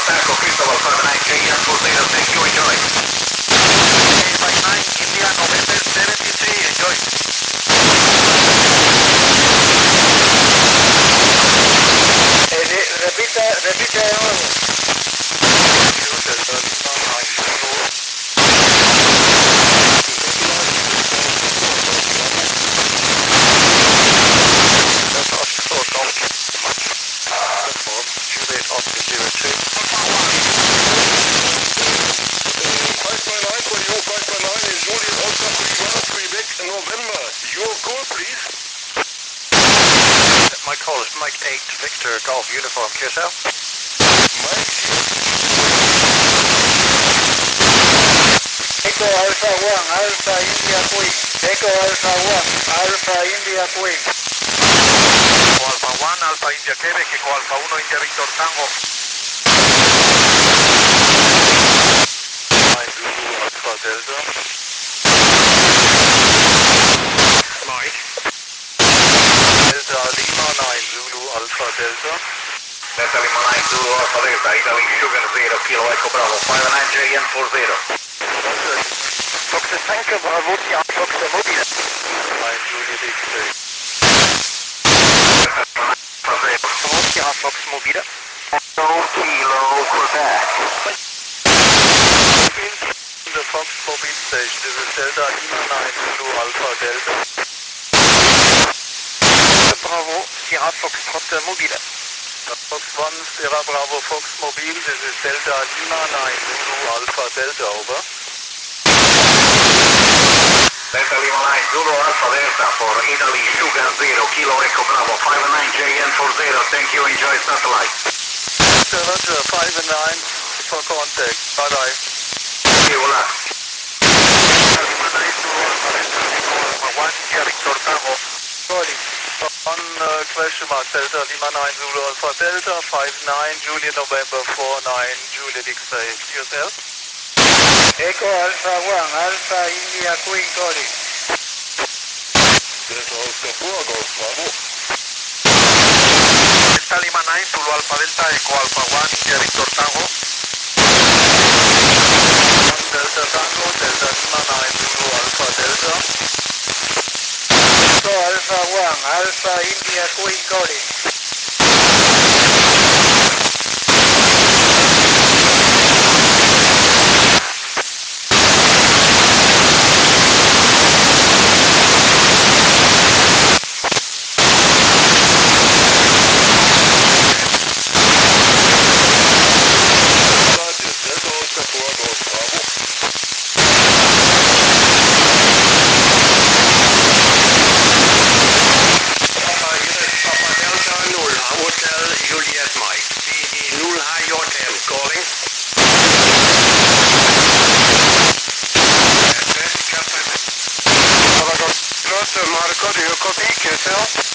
Echo Cristobal 59 JN for Zeta, thank you, enjoy. 59 India November 73, enjoy. Repite de nuevo. My call is Mike 8 Victor Golf Uniform QSL. Echo Alpha 1 Alpha India Queen. Echo Alpha 1 Alpha India Queen. Eco Alpha 1 Alpha India Quebec, Eco Alpha 1 India Victor Tango. 9 Zulu Alpha Delta. Mike. Delta Lima 9 Zulu Alpha Delta. Delta Lima 9 Zulu Alpha Delta, Italy Sugar 0 Kilo Echo Bravo 59 JN for 0. Fox 5 Bravo Sierra Fox mobile. 9 Juliet X-Ray. Bravo Sierra Fox mobile. Kilo Quebec. The Fox mobile station, this is Delta Lima 9 Zulu Alpha Delta. Bravo Sierra Fox mobile. Fox 1 Sierra Bravo Fox mobile, this is Delta Lima 9 Zulu Alpha Delta, over. Delta Lima 9 Zulu Alpha Delta for Italy Sugar 0 Kilo Echo Bravo 59 JN for 0, thank you, enjoy satellite. Roger, 5 and 9 for contact, bye bye. See you later. Lima 9 Zulu Alpha Delta, Echo Alpha 1 India Victor Tango. Calling. On question mark Delta Lima 9 Zulu Alpha Delta 59 Juliet November 49 Juliet X-Ray. Yourself? Echo Alpha 1 Alpha India Queen calling. Delta Lima 9 Zulu Alpha Delta Echo Alpha 1 India Victor Tango. 1 Delta Tango Delta Lima 9 Zulu Alpha Delta. Echo Alpha 1 Alpha India Queen calling. Marco, do you copy? QSL?